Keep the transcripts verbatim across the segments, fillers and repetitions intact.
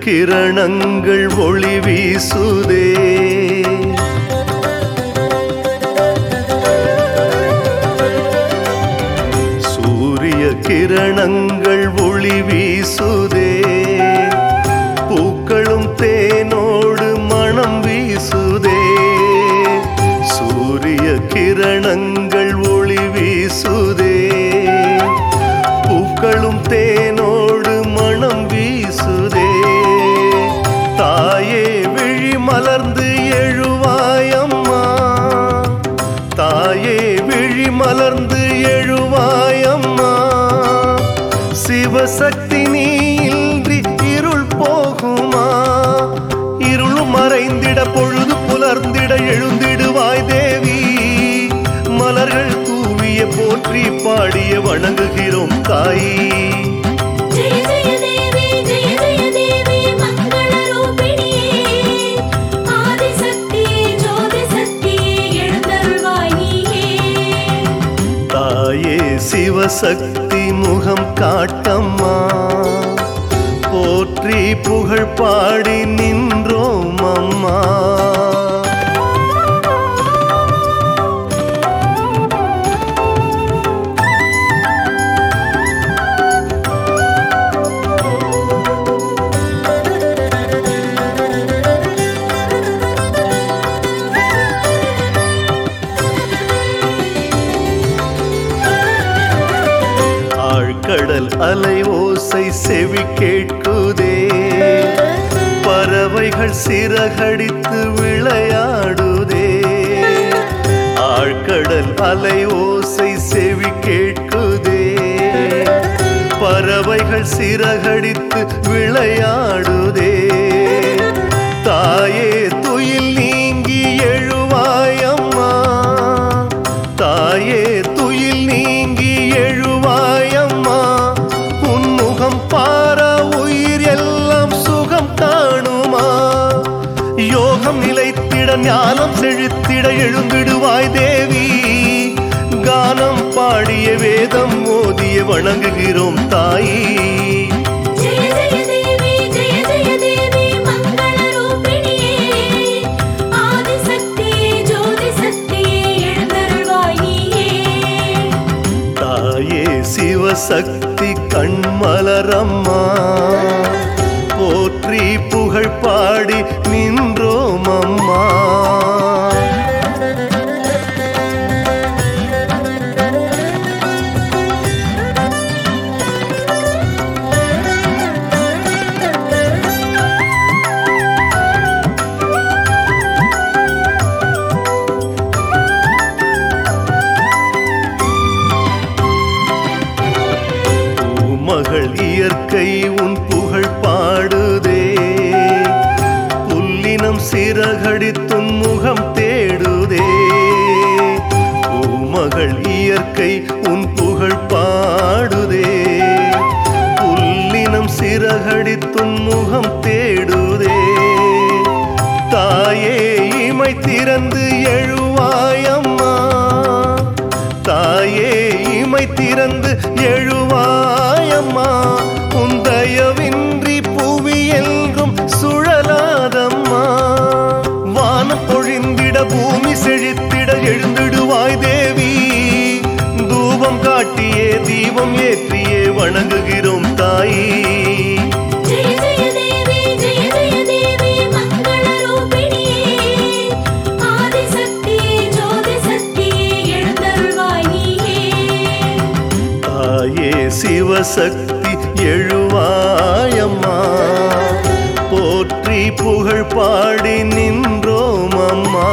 கிரணங்கள் ஒளி வீசுதே. சூரிய கிரணங்கள் ஒளி வீசுதே. பூக்களும் தேனோடு மனம் வீசுதே. சூரிய கிரணங்கள் ஒளி வீசுதே. பூக்களும் தேனோடு மனம் வீசுதே. தாயே விழி மலர்ந்து எழுவாயம்மா. தாயே விழி மலர்ந்து எழுவாயம்மா. சிவசக்தி நீ இன்றி இருள் போகுமா? இருளும் மறைந்திட பொழுது புலர்ந்திட எழுந்திடுவாய் தேவி. மலர்கள் தூவிய போற்றி பாடிய வணங்குகிறோம் தாயி. தாயே சிவசக்தி முகம் காட்டம்மா. போற்றி புகழ் பாடி நின்றோம் அம்மா. கடல் அலை ஓசை செவி கேட்குதே. பறவைகள் சிறகடித்து விளையாடுதே. ஆழ்கடல் அலை ஓசை செவி கேட்குதே. பறவைகள் சிறகடித்து விளையாடுதே. தாயே துயில் நீங்கி எழுவாயம்மா. தாயே துயில் நீங்கி எழுவாயம்மா. உன்முகம் பார உயிர் எல்லாம் சுகம் காணுமா? யோகம் நிலைத்திட ஞானம் செழித்திட எழுந்திடுவாய் தேவி. கானம் பாடிய வேதம் மோதிய வணங்குகிறோம் தாயி. சிவசக்தி கண்மலரம்மா. போற்றி புகழ் பாடி நின்றோம் அம்மா. மகள் இயற்கை உன் புகழ் பாடுதே. புல்லினம் சிறகடித்துன் முகம் தேடுதே. பூமகள் இயற்கை உன் புகழ் பாடுதே. புல்லினம் சிறகடித்துன் முகம் தேடுதே. தாயே இமை திறந்து எழுவாயம்மா. தாயே இமை திறந்து எழுவாயம்மா. உந்தயவின்றி புவி எங்கும் சுழலாதம்மா. வானம் பொழிந்திட பூமி செழித்திட எழுந்திடுவாய் தேவி. தூபம் காட்டியே தீபம் ஏற்றியே வணங்குகிறோம் தாயி. சிவசக்தி எழுவாயம்மா. போற்றி புகழ் பாடி நின்றோம் அம்மா.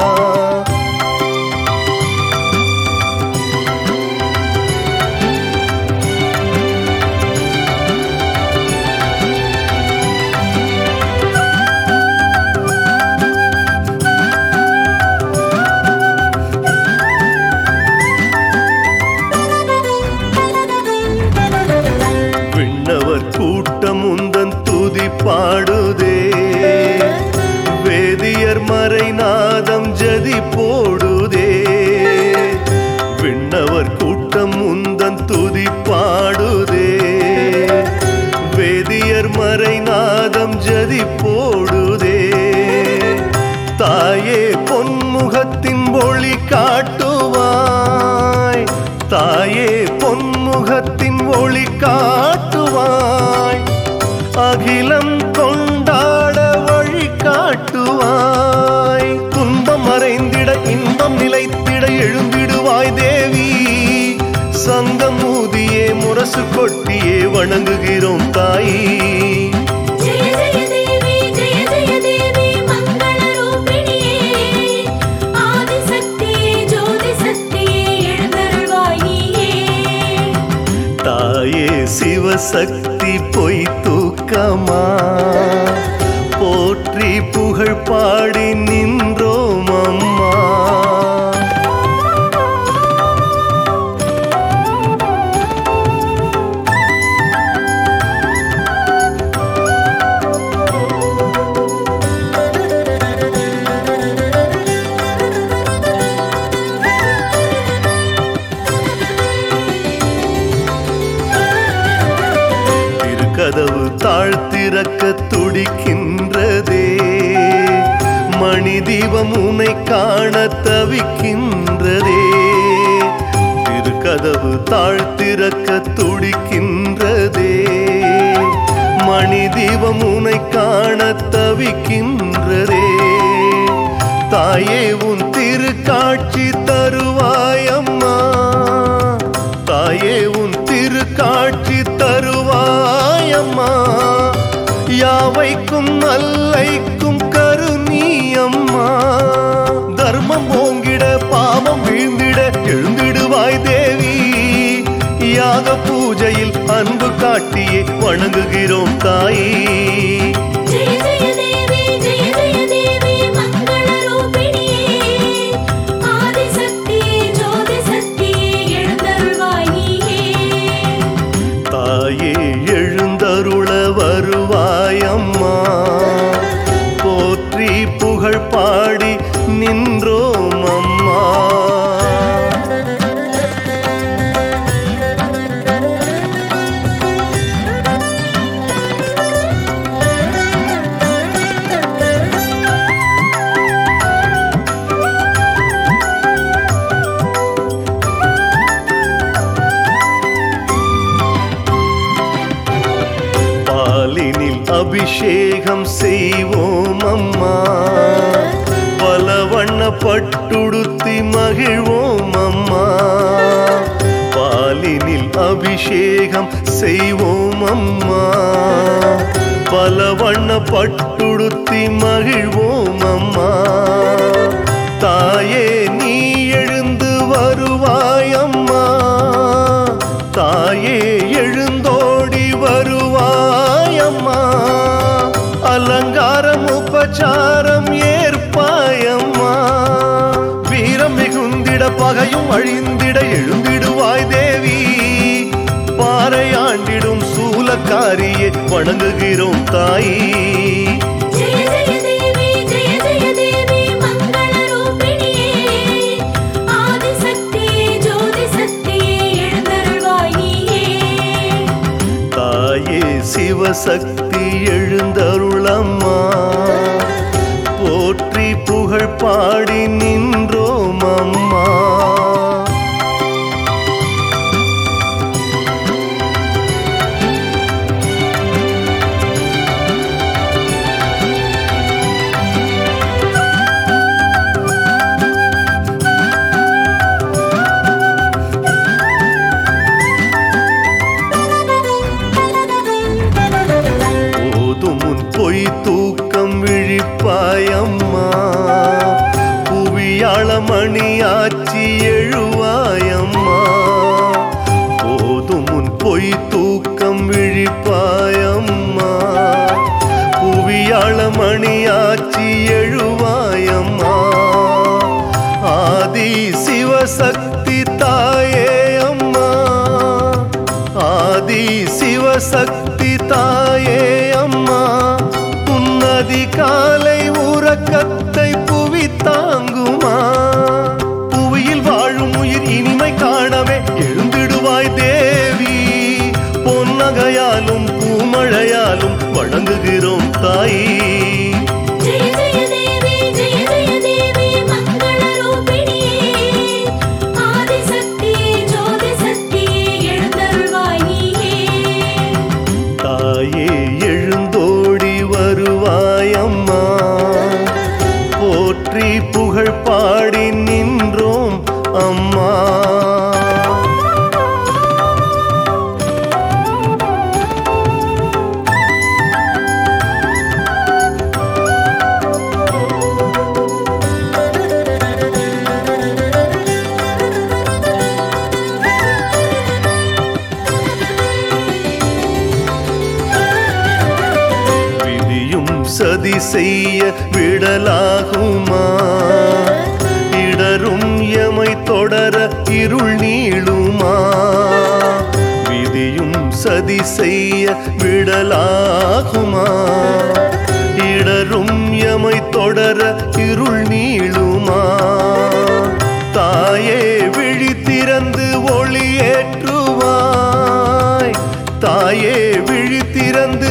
கூட்டம் உந்தன் துதி பாடுதே. வேதியர் மறைநாதம் ஜதி போ காட்டுவாய், தாயே பொன்முகத்தின் ஒளி காட்டுவாய், அகிலம் கொண்டாட வழி காட்டுவாய், துன்பம் மறைந்திட இன்பம் நிலைத்திட எழுந்திடுவாய் தேவி, சங்கம் ஊதியே முரசு கொட்டியே வணங்குகிறோம் தாயி. சிவசக்தி பொய் தூக்கமா போற்றி புகழ் பாடி நின்றோம் அம்மா. கதவு தாழ்த்திறக்க துடிக்கின்றதே, மணி தீபம் உன்னை காண தவிக்கின்றதே, திருக்கதவு தாழ்த்திறக்க துடிக்கின்றதே, மணி தீபம் உன்னை காண தவிக்கின்றதே, தாயே உன் திருக்காட்சி தருவாயம்மா, தாயே உன் திருக்காட்சி தருவாயம்மா, யாவைக்கும் நல்லைக்கும் கருணியம்மா, தர்மம் ஓங்கிட பாவம் வீழ்ந்திட எழுந்திடுவாய் தேவி, யாக பூஜையில் அன்பு காட்டியே வணங்குகிறோம் தாயி. வருவாயம்மா போற்றி புகழ் பாடி நின்றோம் அம்மா. அபிஷேகம் செய்வோம் அம்மா, பல வண்ண பட்டுடுத்தி மகிழ்வோம் அம்மா, பாலினில் அபிஷேகம் செய்வோம் அம்மா, பல வண்ண பட்டுடுத்தி மகிழ்வோம் அம்மா, தாயே நீ எழுந்து வருவாயம்மா, தாயே எழுந்தோடி வருவாயம்மா, அலங்காரம் உபச்சாரம் ஏற்பாயம்மா, வீரம் மிகுந்திட பகையும் அழிந்திட எழுந்திடுவாய் தேவி, பாறையாண்டிடும் சூலக்காரியே வணங்குகிறோம் தாயி. சிவசக்தி எழுந்தருளம்மா போற்றி புகழ் பாடி நின்றோம் அம்மா. பொய் தூக்கம் விழிப்பாயம்மா, புவியாளமணியாச்சி எழுவாயம்மா, போதும் உன் பொய் தூக்கம் விழிப்பாயம்மா, புவியாளமணியாச்சி எழுவாயம்மா, ஆதி சிவசக்தி தாயே அம்மா, ஆதி சிவசக்தி தாயே அம்மா, உன்னதி காலை உறக்கத்தை புவி தாங்குமா, புவியில் வாழும் உயிர் இனிமை காணவே எழுந்திடுவாய் தேவி, பொன்னகையாலும் பூமழையாலும் வணங்குகிறோம் தாயி. ஜெய ஜெய தேவி ஜெய ஜெய தேவி மங்கள ரூபிணியே, செய்ய விடலாகுமா? இடரும் எமை தொடர இருள் நீளுமா? விதியும் சதி செய்ய விடலாகுமா? இடரும் எமை தொடர இருள் நீளுமா? தாயே விழி திறந்து ஒளியேற்றுவாய், தாயே விழி திறந்து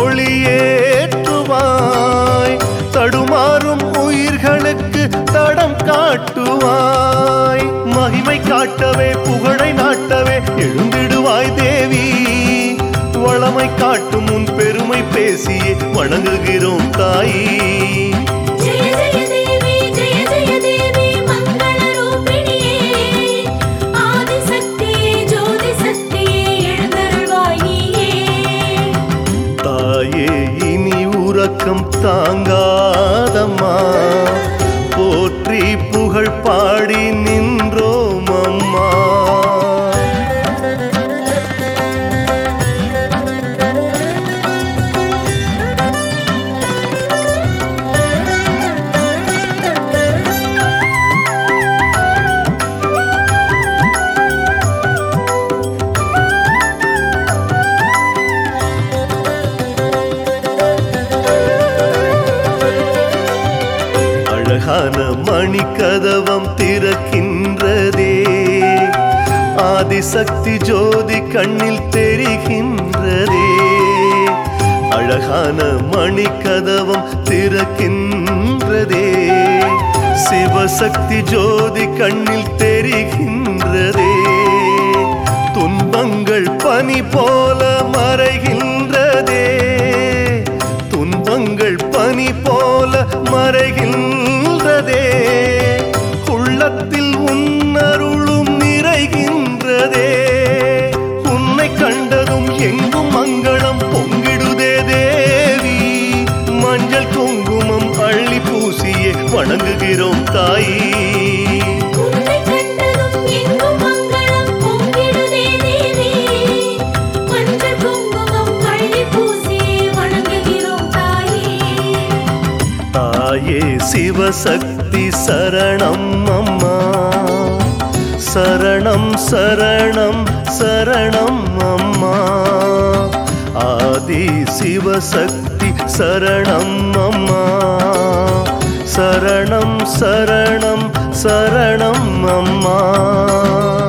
ஒளியேற்றுவாய், தடுமாறும் உயிர்களுக்கு தடம் காட்டுவாய். மகிமை காட்டவே புகழை நாட்டவே எழுந்திடுவாய் தேவி, வளமை காட்டும் உன் பெருமை பேசியே வணங்குகிறோம் தாயி. உறக்கம் தாங்காதம்மா, போற்றி புகழ் பாடி நின்றோம் அம்மா. அழகான மணிக்கதவம் திறக்கின்றதே, ஆதிசக்தி ஜோதி கண்ணில் தெரிகின்றதே. அழகான மணிக்கதவம் திறக்கின்றதே, சிவசக்தி ஜோதி கண்ணில் தெரிகின்றதே. துன்பங்கள் பனி போல மறைகின்றதே, துன்பங்கள் பனி போல மறைகின்றதே. உள்ளத்தில் உன்னருளும் நிறைகின்றதே, உன்னை கண்டதும் எங்கும் மங்களம் பொங்கிடுதே தேவி. மஞ்சள் குங்குமம் அள்ளி பூசியே வணங்குகிறோம் தாயி. தாயே சிவசக்தி சரணம் அம்மா, சரணம் சரணம் சரணம் அம்மா. ஆதி சிவசக்தி சரணம் அம்மா, சரணம் சரணம் சரணம் அம்மா.